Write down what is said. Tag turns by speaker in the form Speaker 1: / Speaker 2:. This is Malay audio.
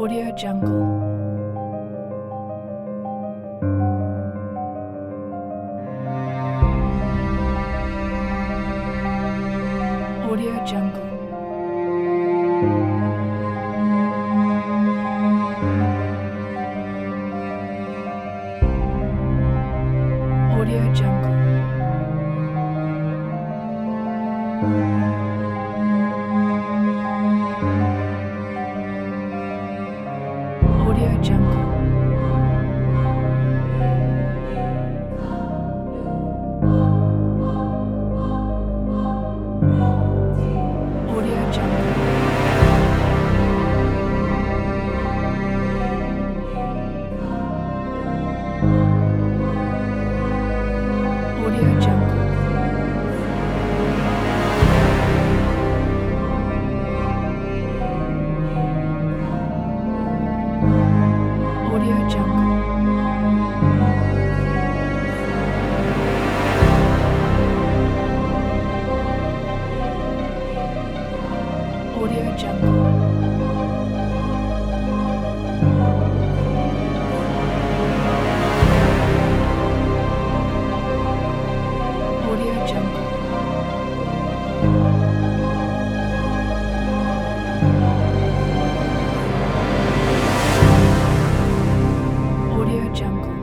Speaker 1: Audio Jungle. Audio Jungle. Audio Jungle. Audio Jungle. Audio Jungle. Audio Jungle. Audio Jungle. Audio Jungle. Audio Jungle. Audio Jungle.